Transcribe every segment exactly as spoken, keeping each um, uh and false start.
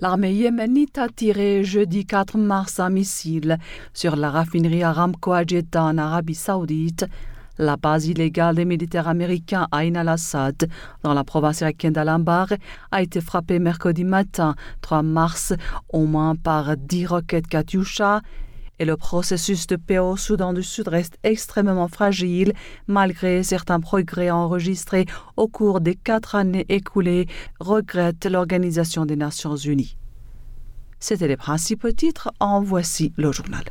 L'armée yéménite a tiré jeudi quatre mars un missile sur la raffinerie Aramco à Jeddah en Arabie Saoudite. La base illégale des militaires américains à Ain al-Assad, dans la province irakienne d'Al-Anbar, a été frappée mercredi matin, trois mars, au moins par dix roquettes Katyusha. Et le processus de paix au Soudan du Sud reste extrêmement fragile, malgré certains progrès enregistrés au cours des quatre années écoulées, regrette l'Organisation des Nations Unies. C'étaient les principaux titres, en voici le journal.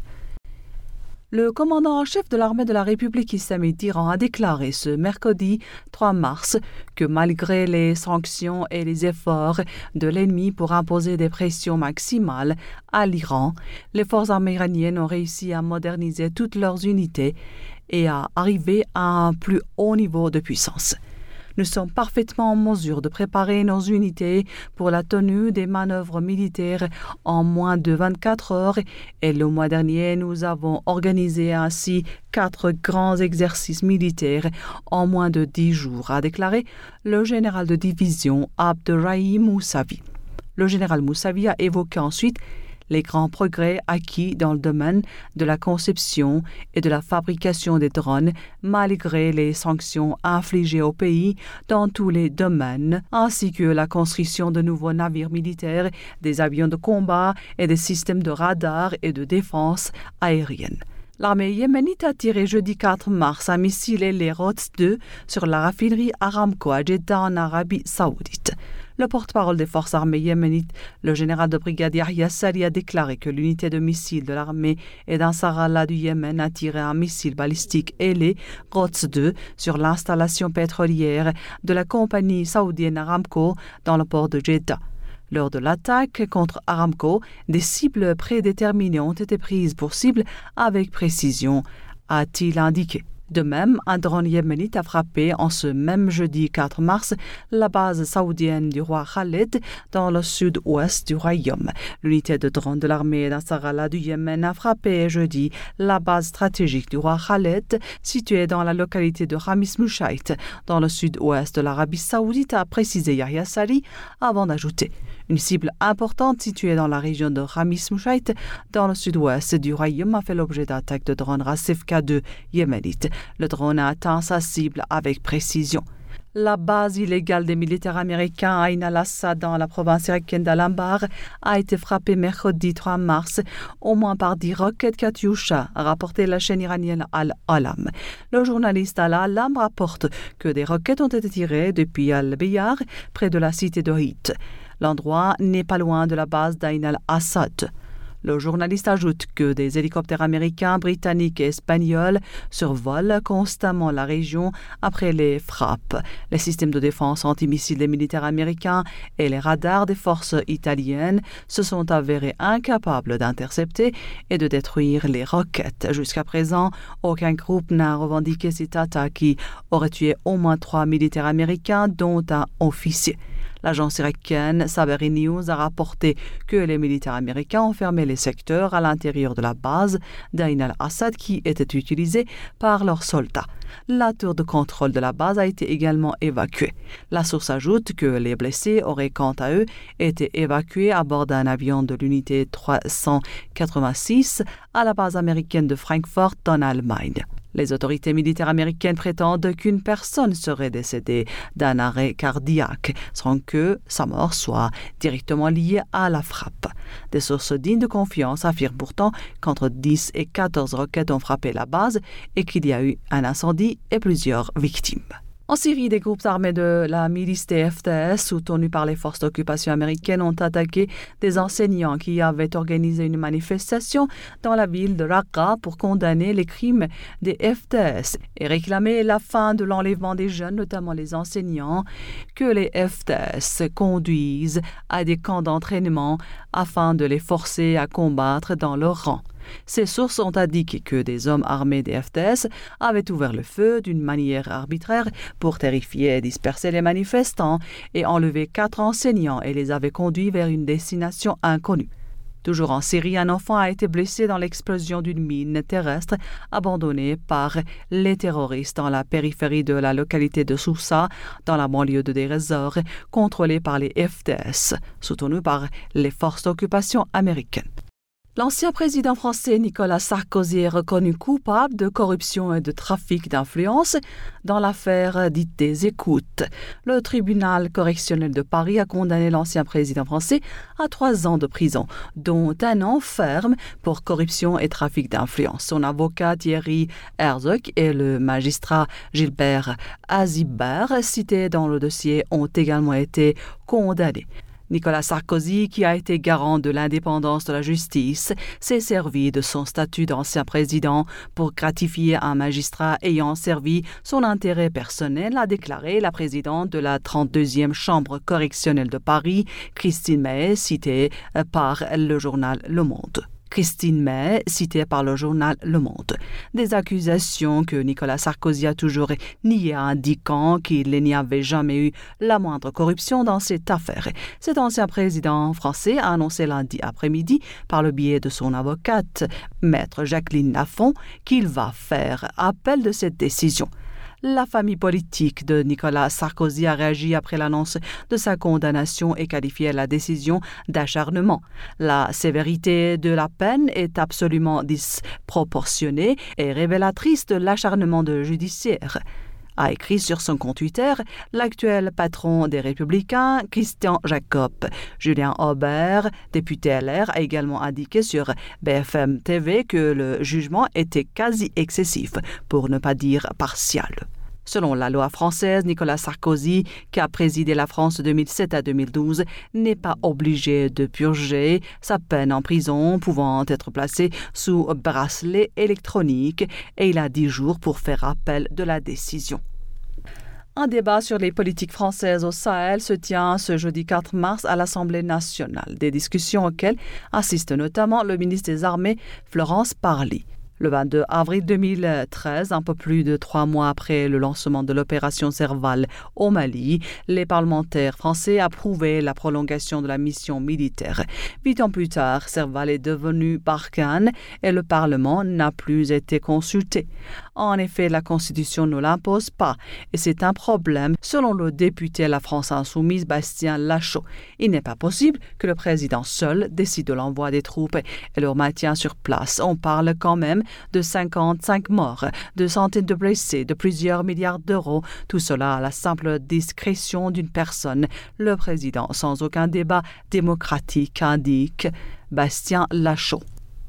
Le commandant en chef de l'armée de la République islamique d'Iran a déclaré ce mercredi trois mars que malgré les sanctions et les efforts de l'ennemi pour imposer des pressions maximales à l'Iran, les forces armées iraniennes ont réussi à moderniser toutes leurs unités et à arriver à un plus haut niveau de puissance. Nous sommes parfaitement en mesure de préparer nos unités pour la tenue des manœuvres militaires en moins de vingt-quatre heures et le mois dernier, nous avons organisé ainsi quatre grands exercices militaires en moins de dix jours, a déclaré le général de division Abderrahim Moussavi. Le général Moussavi a évoqué ensuite les grands progrès acquis dans le domaine de la conception et de la fabrication des drones, malgré les sanctions infligées au pays dans tous les domaines, ainsi que la construction de nouveaux navires militaires, des avions de combat et des systèmes de radar et de défense aérienne. L'armée yéménite a tiré jeudi quatre mars un missile ailé Rods deux sur la raffinerie Aramco à Jeddah en Arabie Saoudite. Le porte-parole des forces armées yéménites, le général de brigade Yahya Sari, a déclaré que l'unité de missiles de l'armée et d'Ansarallah du Yémen a tiré un missile balistique ailé Rods deux sur l'installation pétrolière de la compagnie saoudienne Aramco dans le port de Jeddah. Lors de l'attaque contre Aramco, des cibles prédéterminées ont été prises pour cible avec précision, a-t-il indiqué. De même, un drone yéménite a frappé en ce même jeudi quatre mars la base saoudienne du roi Khaled dans le sud-ouest du royaume. L'unité de drone de l'armée d'Ansarallah du Yémen a frappé jeudi la base stratégique du roi Khaled située dans la localité de Khamis Mouchait dans le sud-ouest de l'Arabie Saoudite, a précisé Yahya Sari avant d'ajouter. Une cible importante située dans la région de Khamis Mouchait dans le sud-ouest du royaume a fait l'objet d'attaques de drones Racef K deux yéménites. Le drone a atteint sa cible avec précision. La base illégale des militaires américains à Ain al-Assad dans la province irakienne d'Al-Anbar a été frappée mercredi trois mars au moins par dix roquettes Katyusha, a rapporté la chaîne iranienne Al-Alam. Le journaliste Al-Alam rapporte que des roquettes ont été tirées depuis Al-Biyar, près de la cité de Hit. L'endroit n'est pas loin de la base d'Ain al-Assad. Le journaliste ajoute que des hélicoptères américains, britanniques et espagnols survolent constamment la région après les frappes. Les systèmes de défense antimissiles des militaires américains et les radars des forces italiennes se sont avérés incapables d'intercepter et de détruire les roquettes. Jusqu'à présent, aucun groupe n'a revendiqué cette attaque qui aurait tué au moins trois militaires américains, dont un officier. L'agence irakienne Saberi News a rapporté que les militaires américains ont fermé les secteurs à l'intérieur de la base d'Ain al-Assad qui était utilisée par leurs soldats. La tour de contrôle de la base a été également évacuée. La source ajoute que les blessés auraient quant à eux été évacués à bord d'un avion de l'unité trois cent quatre-vingt-six à la base américaine de Francfort en Allemagne. Les autorités militaires américaines prétendent qu'une personne serait décédée d'un arrêt cardiaque, sans que sa mort soit directement liée à la frappe. Des sources dignes de confiance affirment pourtant qu'entre dix et quatorze roquettes ont frappé la base et qu'il y a eu un incendie et plusieurs victimes. En Syrie, des groupes armés de la milice des F T S, soutenus par les forces d'occupation américaines, ont attaqué des enseignants qui avaient organisé une manifestation dans la ville de Raqqa pour condamner les crimes des F T S et réclamer la fin de l'enlèvement des jeunes, notamment les enseignants, que les F T S conduisent à des camps d'entraînement afin de les forcer à combattre dans leur rang. Ces sources ont indiqué que des hommes armés des F T S avaient ouvert le feu d'une manière arbitraire pour terrifier et disperser les manifestants et enlever quatre enseignants et les avaient conduits vers une destination inconnue. Toujours en Syrie, un enfant a été blessé dans l'explosion d'une mine terrestre abandonnée par les terroristes dans la périphérie de la localité de Soussa, dans la banlieue de Deir ez-Zor, contrôlée par les F D S, soutenue par les forces d'occupation américaines. L'ancien président français Nicolas Sarkozy est reconnu coupable de corruption et de trafic d'influence dans l'affaire dite des écoutes. Le tribunal correctionnel de Paris a condamné l'ancien président français à trois ans de prison, dont un an ferme pour corruption et trafic d'influence. Son avocat Thierry Herzog et le magistrat Gilbert Azibert, cités dans le dossier, ont également été condamnés. Nicolas Sarkozy, qui a été garant de l'indépendance de la justice, s'est servi de son statut d'ancien président pour gratifier un magistrat ayant servi son intérêt personnel, a déclaré la présidente de la trente-deuxième Chambre correctionnelle de Paris, Christine May, citée par le journal Le Monde. Christine May, citée par le journal Le Monde. Des accusations que Nicolas Sarkozy a toujours niées, indiquant qu'il n'y avait jamais eu la moindre corruption dans cette affaire. Cet ancien président français a annoncé lundi après-midi, par le biais de son avocate, maître Jacqueline Lafont, qu'il va faire appel de cette décision. La famille politique de Nicolas Sarkozy a réagi après l'annonce de sa condamnation et qualifié la décision d'acharnement. La sévérité de la peine est absolument disproportionnée et révélatrice de l'acharnement de judiciaire, a écrit sur son compte Twitter l'actuel patron des Républicains, Christian Jacob. Julien Aubert, député L R, a également indiqué sur B F M T V que le jugement était quasi excessif, pour ne pas dire partial. Selon la loi française, Nicolas Sarkozy, qui a présidé la France de deux mille sept à deux mille douze, n'est pas obligé de purger sa peine en prison, pouvant être placé sous bracelet électronique, et il a dix jours pour faire appel de la décision. Un débat sur les politiques françaises au Sahel se tient ce jeudi quatre mars à l'Assemblée nationale, des discussions auxquelles assiste notamment le ministre des Armées, Florence Parly. Le vingt-deux avril deux mille treize, un peu plus de trois mois après le lancement de l'opération Serval au Mali, les parlementaires français approuvaient la prolongation de la mission militaire. Huit ans plus tard, Serval est devenu Barkhane et le Parlement n'a plus été consulté. En effet, la Constitution ne l'impose pas et c'est un problème, selon le député La France Insoumise Bastien Lachaud. Il n'est pas possible que le président seul décide de l'envoi des troupes et leur maintien sur place. On parle quand même de cinquante-cinq morts, de centaines de blessés, de plusieurs milliards d'euros, tout cela à la simple discrétion d'une personne, le président, sans aucun débat démocratique, indique Bastien Lachaud.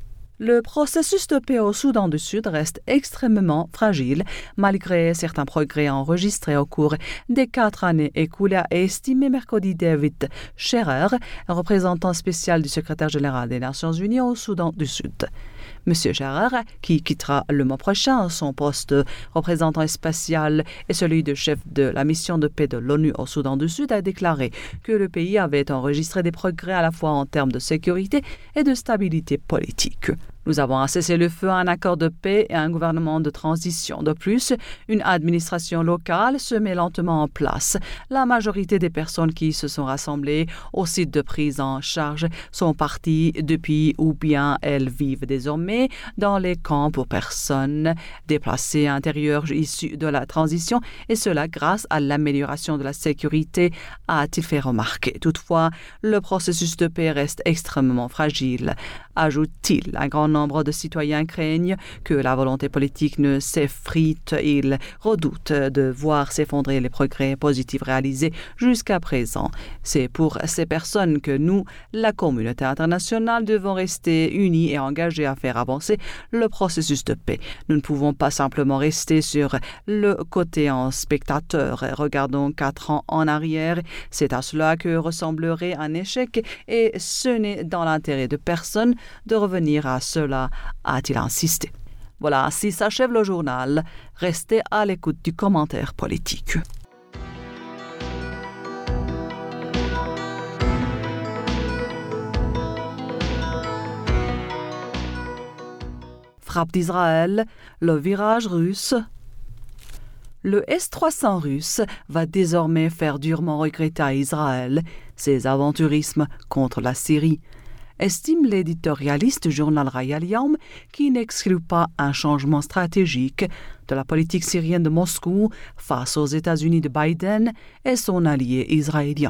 Le processus de paix au Soudan du Sud reste extrêmement fragile, malgré certains progrès enregistrés au cours des quatre années écoulées, a estimé mercredi David Scherer, représentant spécial du secrétaire général des Nations Unies au Soudan du Sud. M. Scherer, qui quittera le mois prochain son poste de représentant spécial et celui de chef de la mission de paix de l'ONU au Soudan du Sud, a déclaré que le pays avait enregistré des progrès à la fois en termes de sécurité et de stabilité politique. Nous avons un cessez-le-feu, un accord de paix et un gouvernement de transition. De plus, une administration locale se met lentement en place. La majorité des personnes qui se sont rassemblées au site de prise en charge sont parties depuis ou bien elles vivent désormais dans les camps pour personnes déplacées intérieures issues de la transition, et cela grâce à l'amélioration de la sécurité, a-t-il fait remarquer. Toutefois, le processus de paix reste extrêmement fragile, ajoute-t-il. Un grand nombre de citoyens craignent que la volonté politique ne s'effrite. Ils redoutent de voir s'effondrer les progrès positifs réalisés jusqu'à présent. C'est pour ces personnes que nous, la communauté internationale, devons rester unis et engagés à faire avancer le processus de paix. Nous ne pouvons pas simplement rester sur le côté en spectateur. Regardons quatre ans en arrière. C'est à cela que ressemblerait un échec et ce n'est dans l'intérêt de personne de revenir à cela, a-t-il insisté. Voilà, ainsi s'achève le journal. Restez à l'écoute du commentaire politique. Frappe d'Israël, le virage russe. Le S trois cents russe va désormais faire durement regretter à Israël ses aventurismes contre la Syrie. estime l'éditorialiste du journal Raya al-Yawm, qui n'exclut pas un changement stratégique de la politique syrienne de Moscou face aux États-Unis de Biden et son allié israélien.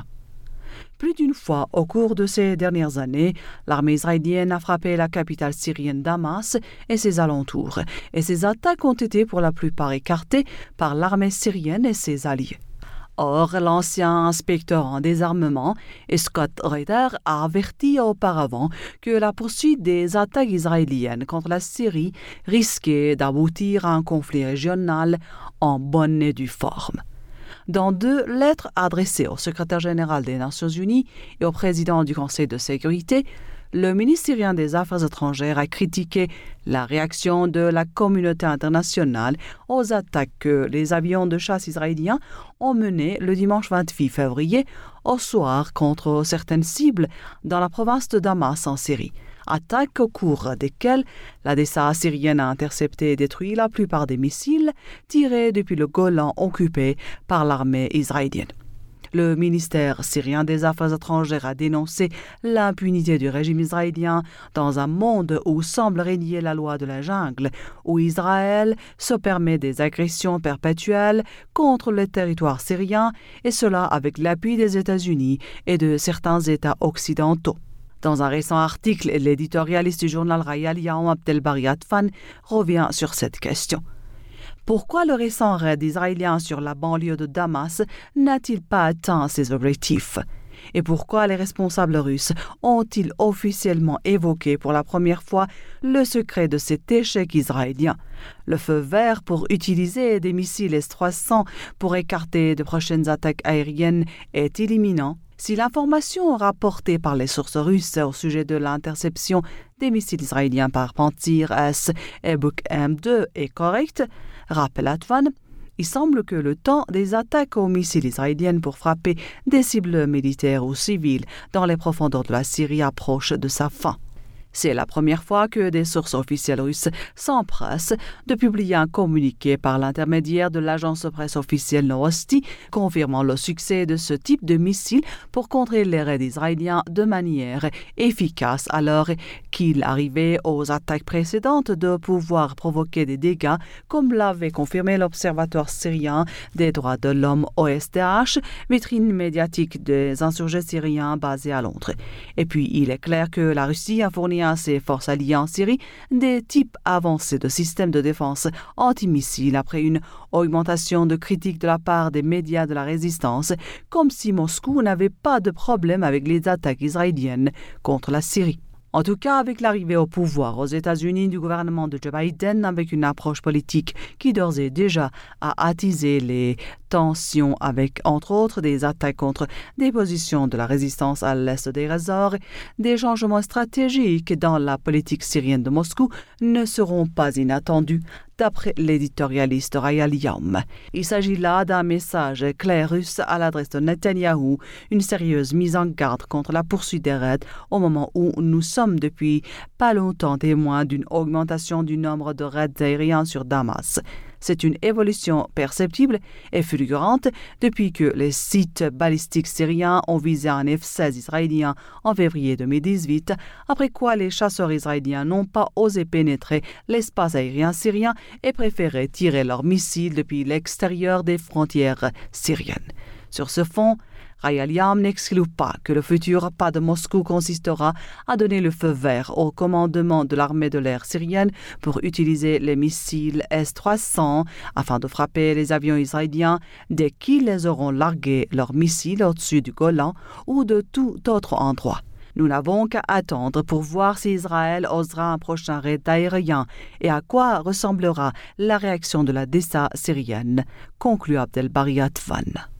Plus d'une fois au cours de ces dernières années, l'armée israélienne a frappé la capitale syrienne Damas et ses alentours, et ces attaques ont été pour la plupart écartées par l'armée syrienne et ses alliés. Or, l'ancien inspecteur en désarmement, Scott Reiter, a averti auparavant que la poursuite des attaques israéliennes contre la Syrie risquait d'aboutir à un conflit régional en bonne et due forme. Dans deux lettres adressées au secrétaire général des Nations Unies et au président du Conseil de sécurité, le ministre syrien des Affaires étrangères a critiqué la réaction de la communauté internationale aux attaques que les avions de chasse israéliens ont menées le dimanche vingt-huit février au soir contre certaines cibles dans la province de Damas en Syrie. Attaques au cours desquelles la D S A syrienne a intercepté et détruit la plupart des missiles tirés depuis le Golan occupé par l'armée israélienne. Le ministère syrien des Affaires étrangères a dénoncé l'impunité du régime israélien dans un monde où semble régner la loi de la jungle, où Israël se permet des agressions perpétuelles contre le territoire syrien, et cela avec l'appui des États-Unis et de certains États occidentaux. Dans un récent article, l'éditorialiste du journal Raya al-Yawm, Abdelbari Atfan, revient sur cette question. Pourquoi le récent raid israélien sur la banlieue de Damas n'a-t-il pas atteint ses objectifs? Et pourquoi les responsables russes ont-ils officiellement évoqué pour la première fois le secret de cet échec israélien? Le feu vert pour utiliser des missiles S trois cents pour écarter de prochaines attaques aériennes est imminent. Si l'information rapportée par les sources russes au sujet de l'interception des missiles israéliens par Pantsir S et Buk M deux est correcte, rappelle Atvan, il semble que le temps des attaques aux missiles israéliennes pour frapper des cibles militaires ou civiles dans les profondeurs de la Syrie approche de sa fin. C'est la première fois que des sources officielles russes s'empressent de publier un communiqué par l'intermédiaire de l'agence de presse officielle Novosti, confirmant le succès de ce type de missile pour contrer les raids israéliens de manière efficace, alors qu'il arrivait aux attaques précédentes de pouvoir provoquer des dégâts, comme l'avait confirmé l'Observatoire syrien des droits de l'homme O S D H, vitrine médiatique des insurgés syriens basée à Londres. Et puis, il est clair que la Russie a fourni à ses forces alliées en Syrie des types avancés de systèmes de défense antimissiles après une augmentation de critiques de la part des médias de la résistance, comme si Moscou n'avait pas de problème avec les attaques israéliennes contre la Syrie. En tout cas, avec l'arrivée au pouvoir aux États-Unis du gouvernement de Joe Biden, avec une approche politique qui d'ores et déjà a attisé les tensions avec, entre autres, des attaques contre des positions de la résistance à l'est des Azores, des changements stratégiques dans la politique syrienne de Moscou ne seront pas inattendus, d'après l'éditorialiste Raya al-Yawm. Il s'agit là d'un message clair russe à l'adresse de Netanyahou, une sérieuse mise en garde contre la poursuite des raids au moment où nous sommes depuis pas longtemps témoins d'une augmentation du nombre de raids aériens sur Damas. C'est une évolution perceptible et fulgurante depuis que les sites balistiques syriens ont visé un F seize israélien en février deux mille dix-huit, après quoi les chasseurs israéliens n'ont pas osé pénétrer l'espace aérien syrien et préféré tirer leurs missiles depuis l'extérieur des frontières syriennes. Sur ce fond, Raya al-Yawm n'exclut pas que le futur pas de Moscou consistera à donner le feu vert au commandement de l'armée de l'air syrienne pour utiliser les missiles S trois cents afin de frapper les avions israéliens dès qu'ils auront largué leurs missiles au-dessus du Golan ou de tout autre endroit. Nous n'avons qu'à attendre pour voir si Israël osera un prochain raid aérien et à quoi ressemblera la réaction de la D S A syrienne, conclut Abdelbari Atfan.